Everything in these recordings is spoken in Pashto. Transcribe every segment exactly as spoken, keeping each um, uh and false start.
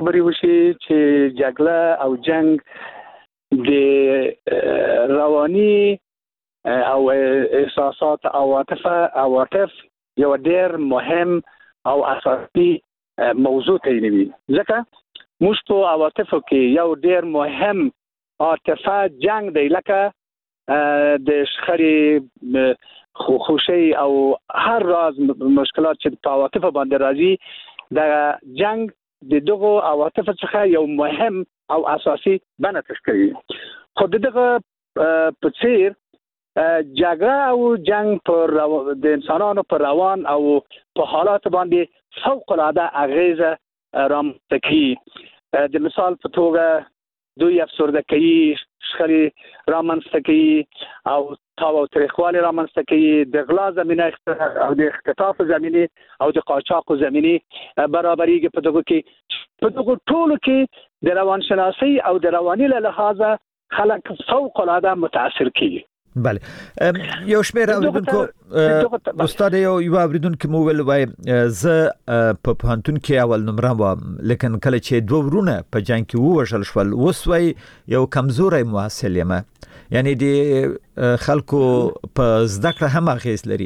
خبرې وشي چې جګړه او جنگ د رواني او احساسات او عاطفه او عاطف یو ډېر مهم او اساسي موضوع تعینوي ځکه موږ په عواطفو کې یو ډېر مهم عاطفه جنگ دی لکه د شخړې خوشي او هر راز مشکلات چې په عواطفو باندې راځي د جنگ د دغه عواطفو څخه یو مهم او اساسي بڼه تشکیل خو دغه په څیر جګړه او جنگ پر د انسانانو پر روان او په حالات باندې فوق العاده اغیزه رامنځته کوي د مثال په توګه دوی افسردګي شخړې رامنځته کوي او تاو او تاریخوالي رامنځته کوي د غلا زمينه او د اختطاف زمينه او د قاچاق زمينه برابرېږي په دغه کې په دغه ټولو کې د روانشناسي او د رواني له لحاظه خلک فوق العاده متاثر کیږي. بله یو شمیر اوریدونکو استاد یو یو اوریدونکو مو ویل وای زه په پانتون کې اول نمبر وم لیکن کله چې دوه ورونه په جنگ کې ووژل شول اوس وای یو کمزوري محصل یم یعنی د خلکو په زده کړه هم اغیز لري.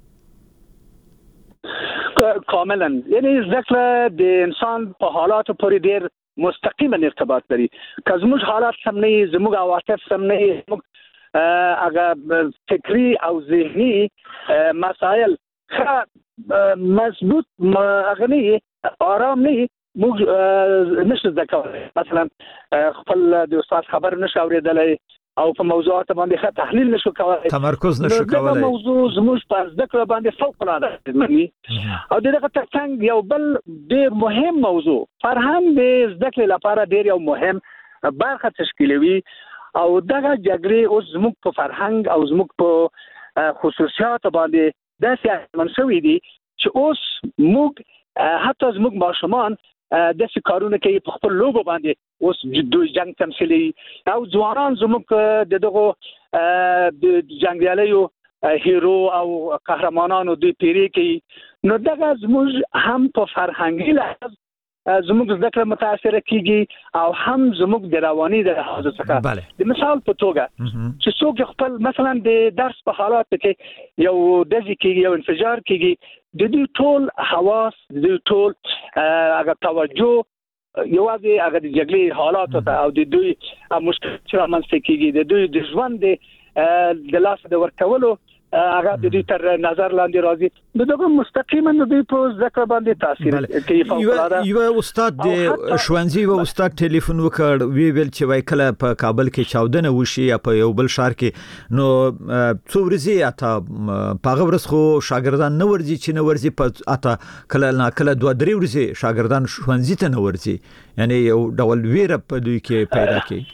کاملا یعنی زده کړه د انسان په حالاتو پورې ډېر مستقیما ارتباط لري که زموږ حالات سم نه زموږ عواطف سم نه اگر فکری او ذهنی مسائل مضبوط اغنی آرام نه موږ نشو ذکر مثلا خپل د استاد خبر نشو اوریدلای او په موضوعات باندې ښه تحلیل نشو کولای تمرکز نشو کولای موضوع زموږ په ذکر باندې فوق العاده معنی او دغه ترڅنګ یو بل ډیر مهم موضوع فرهنګ د ذکر لپاره ډیر یو مهم برخه تشکیلوي او دغه جګړې اوس زموږ په فرهنګ او زموږ په خصوصیات باندې داسې منشوي دي چې اوس موږ حتی زموږ ماشومان داسې کارونه کوي په خپل لوبو باندې اوس دوی جنگ تمثیلي او ځوانان زموږ دغه د جنگیالیو هیرو او قهرمانانو دوی پیری کوي نو دغه زموږ هم په فرهنګي لحاظ زموږ ذکر متاثر کیږي او هم زموږ د رواني د لحاظ څخه د مثال په توګه چې څوک خپل مثلا د درس په حالات کې یو دځي کیږي یو انفجار کیږي د دې ټول حواس د دې ټول هغه توجه یوازې هغه د جګړې حالات او د دوی مشکل چې رامنځته کیږي د دوی د ژوند د لاس د ورکولو هغه د دې تر نظر لاندې راځي دغه مستقیما د دې په ذکر باندې تاثیر کوي فوق العاده. یو استاد د شوانځي و استاد ټلیفون وکړ وی ویل چې وای کله په کابل کې چاودنه وشي یا په یو بل ښار کې نو څو ورځې اته په غوړس خو شاګردان نه ورځي چې نه ورځي په اته کله نه کله دوه درې ورځې شاګردان شوانځي ته نه ورځي یعنی یو ډول ویره په دوی کې پیدا کوي.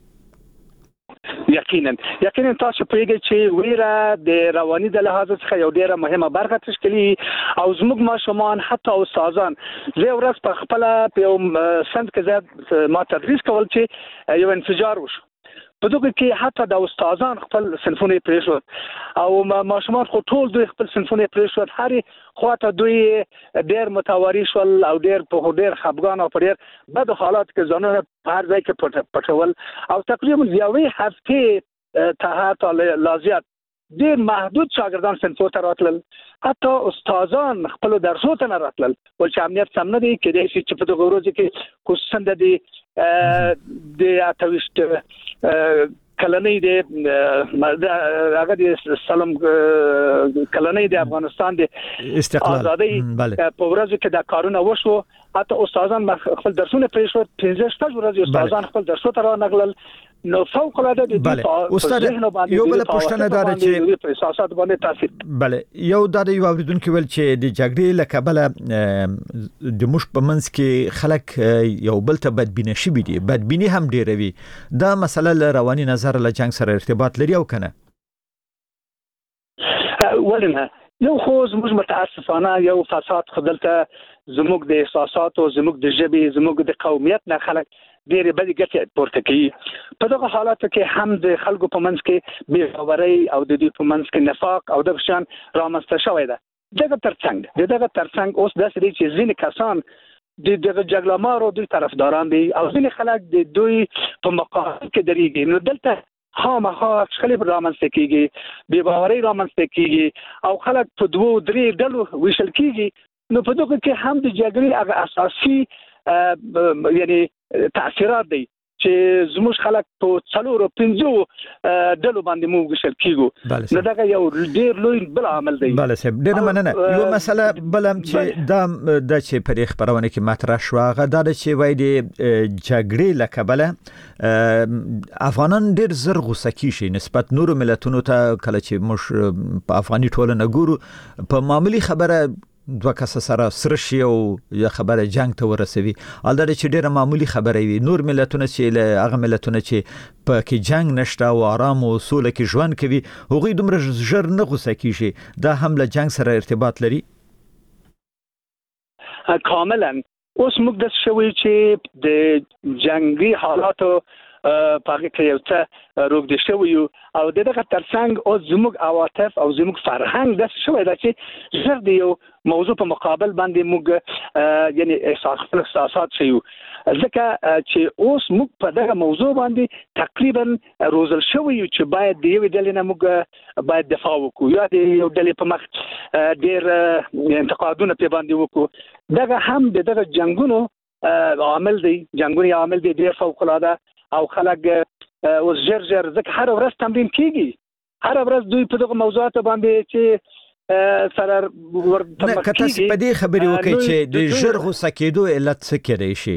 یقینا یقینا تاسو پوهیږئ چې ویره د رواني د لحاظ څخه یو ډیره مهمه برخه تشکیلي او زموږ ماشومان حتی استادان زه ورځ په خپل په یو سند کې زه ما تدریس کول چې یو انفجار وشو په دغه کې حتی د استادان خپل صنفونه پریښود او ماشومان خو ټول دوی خپل صنفونه پریښود هرې خواته دوی ډېر متواري شول او ډېر په ډېر خفګان او په ډېر بد حالات کې ځانونه په هر ځای کې پټول او تقریبا یوې هفتې ته حتی لا زیات ډېر محدود شاګردان صنفو ته راتلل حتی استادان خپل درسو ته نه راتلل ول چې امنیت سم نه دی کېدای شي چې په دغه ورځو کې خصوصا د د اتويشت کلنۍ د هغه د سلام کلنۍ د افغانستان د استقلال آزادۍ په ورځو کې دا کارونه وشو حتی استادان خپل درسونه پریښود پنځه شپږ ورځې استادان خپل درسو ته رانغلل نو فوق العاده د استاد یو بل پښتنه دار چې احساسات باندې تاثیر بله یو د یو اوریدونکو ول چې د جګړې لکبله د مش په منځ کې خلک یو بل ته بدبینه شي دي بدبینی هم ډیروي دا مسله رواني نظر له جنگ سره ارتباط لري او کنه ولنه یو خو زموږ متاسفانه یو فساد خدلته زموږ د احساسات او زموږ د ژبې زموږ د قومیت نه خلک ډېرې بدې ګټې پورته کوي په دغه حالاتو کې هم د خلکو په منځ کې بې باورۍ او د دوی په منځ کې نفاق او دغه شیان رامنځته شوی ده دغه ترڅنګ دغه ترڅنګ اوس داسې دی چې ځینې کسان د دغه جګړهمارو دوی طرفداران دي او ځینې خلک د دوی په مقابل کې درېږي. نو دلته خامخا شخړې رامنځته کېږي، بې باورۍ رامنځته کېږي او خلک په دوو درې ډلو ویشل کېږي. نو په دغه کې هم د جګړې هغه اساسي یعنی تاثیرات دي چې زموږ خلک په څلورو پنځو ډلو باندې موږ ویشل کېږو. نو دا یو ډېر لوی بل عامل دی. بله صاحب ډېره مننه. یو مسله بل هم چې دا د چې په خبرونه کې مطرح شو هغه دا چې وایي د جګړې له کبله افغانان ډېر زر غوسه کیږي نسبت نورو ملتونو ته. کله چې موږ په افغاني ټولنه ګورو په معمولی خبره دوه کس سره سره شي او یا خبره جنگ ته ورسوي، البته چې ډیره معمولی خبره وي. نور ملتونه چې له هغه ملتونه چې په کې جنگ نشته او آرام او سوله کې ژوند کوي هغوی دومره ژر نه غوسه کیږي. دا هم له جنگ سره ارتباط لري؟ کاملا. اوس موږ د شوی چې د جنگي حالاتو پاګه کې یو څه روغ دي شوی او دغه ترڅنګ او زموږ عواطف او زموږ فرهنګ د شوی دا چې زر دی یو موضوع په مقابل باندې موږ یعنی احساسات شيو. ځکه چې اوس موږ په دغه موضوع باندې تقریبا روزل شوی چې باید د یو ډلې نه موږ باید دفاع وکړو یا د یو ډلې په مخ ډیر انتقادونه په باندې وکړو. دغه هم دغه جنگونو عامل دی، جنگونو عامل دی ډیر فوق العاده او خلک اوس ژر ژر ځکه هر ورځ تمرین کیږي، هر ورځ دوی په دغه موضوعات باندې چې سره ورته نه کته په دې خبرې وکړي چې د ژر غوسه کېدو علت څه کېدای شي.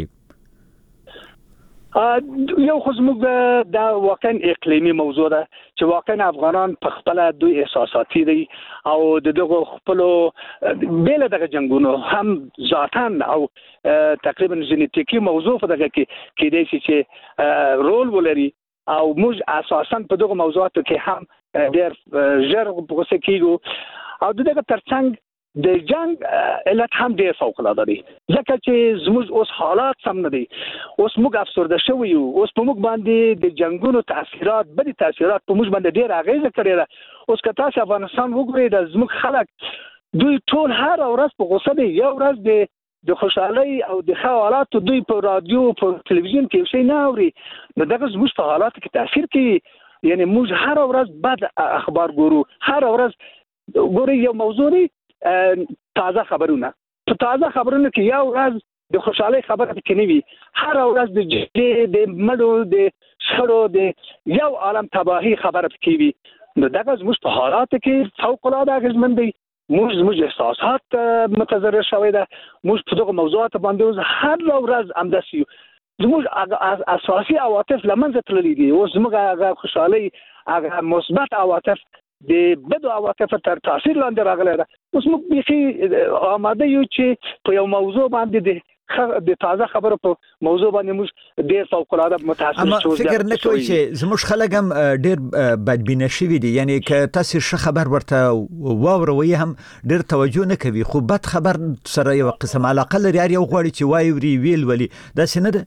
یو خو زموږ دا واقعا اقلیمی موضوع ده چې واقعا افغانان په خپل دوی احساساتي دي او د دغه خپل بیل دغه جنگونو هم ذاتاً او تقریبا ژنیتیکي موضوع په دغه کې کېدای شي چې رول ولري او موږ اساساً په دغه موضوعاتو کې هم ډېر ژر غوسه کېږو او دغه ترڅنګ د جنگ علت هم ډېر فوق العاده دي ځکه چې زموږ اوس حالات سم نه دي. اوس موږ افسرده شوي یو، اوس په موږ باندې د جنگونو تاثیرات بدې تاثیرات په موږ باندې ډېر اغیزه کړې ده. اوس که تاسو افغانستان وګورئ د زموږ خلک دوی ټول هر ورځ په غوسه دي. یو ورځ د د خوشحالي او د حالاتو دوی په رادیو په تلویزیون کې شي نه اوري. نو دغه زموږ په حالاتو کې تاثیر کوي. یعنی موږ هر ورځ بد اخبار ګورو، هر ورځ ګوري یو موضوع دی تازه خبرونه. په تازه خبرونه کې یو ورځ د خوشحالي خبره کې نه وي، هر ورځ د جګړې د مړو د شړو د یو عالم تباہي خبره کې وي. نو دغه زموږ په حالاتو کې فوق العاده اغیزمن دی. موږ زموږ احساسات متضرر شوی ده. موږ په دغه موضوعات باندې هر ورځ همداسي زموږ اساسي عواطف لمنځه تللي دي. اوس زموږ هغه خوشحالي هغه مثبت عواطف د بدو عواطف تر تاثیر لاندې راغلی ده. اوس موږ بیخي آماده یو چې په یو موضوع باندې د د تازه خبرو په موضوع باندې موږ ډېر فوق العاده متاثر شو. اما فکر نه کوئ چې زموږ خلک هم ډېر بدبینه شوي دي؟ یعنی که تاسو ښه خبر ورته واوروي هم ډېر توجه نه کوي، خو بد خبر سره یو قسم علاقه لري، هر یو غواړي چې وایي وري ویل ولي. داسې نه ده؟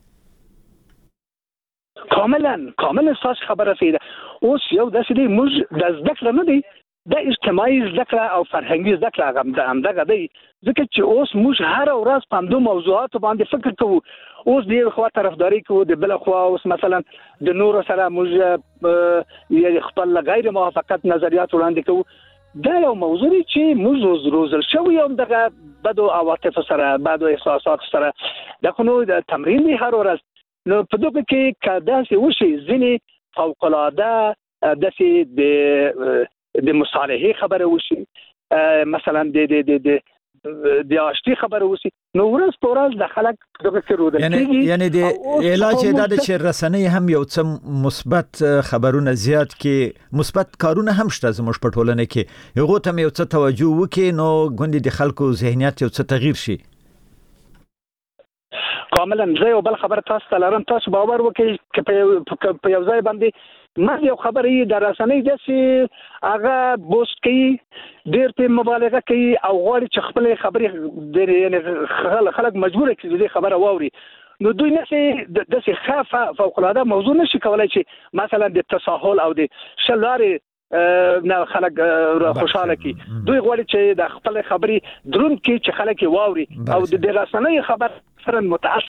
کاملا کاملا اساس خبره سیده. اوس یو داسې دی موږ د زده کړه نه دی، د اجتماعي زده کړه او فرهنګي زده کړه همدغه دی. ځکه چې اوس موږ هر ورځ په همدو موضوعاتو باندې فکر کوو. اوس د یو خوا طرفداري کوو، د بل خوا اوس مثلا د نورو سره موږ خپل غیر موافقت نظریات وړاندې کوو. دا یو موضوع دی چې موږ روزل شوي یو دغه بدو عواطف سره، بدو احساسات سره. دا خو نو د تمرین دی هر ورځ. نو په دغه کې که داسې وشي ځینې فوق العاده داسې د د مصالحې خبره وشي، مثلا د د د د د آشتي خبره وشي، نو ورځ په ورځ د خلک دغه کې رودل کېږي. یعنی د علاج دا چې رسنۍ هم یو څه مثبت خبرونه زیات کې مثبت کارونه هم شته زموږ په ټولنه کې، هغه ته یو څه توجه وکړي نو ګوندې د خلکو ذهنیت یو څه تغییر شي. کاملا زه یو بل خبر تاسو ته لرم، تاسو باور وکړئ چې په یو ځای باندې ما یو خبرې د رسنۍ داسې هغه بوست کوي، ډېر په مبالغه کوي او غواړي چې خپل خبرې یعنی خلک مجبور کړي دې خبره واوري. نو دوی نشي داسې خافه فوق العاده موضوع نشي کولای چې مثلا د تساهل او د شلارې نه خلک خوشاله کی دوی غواړي چې د خپل خبري درون کې چې خلک واوري او د رسنۍ خبر سره متاثر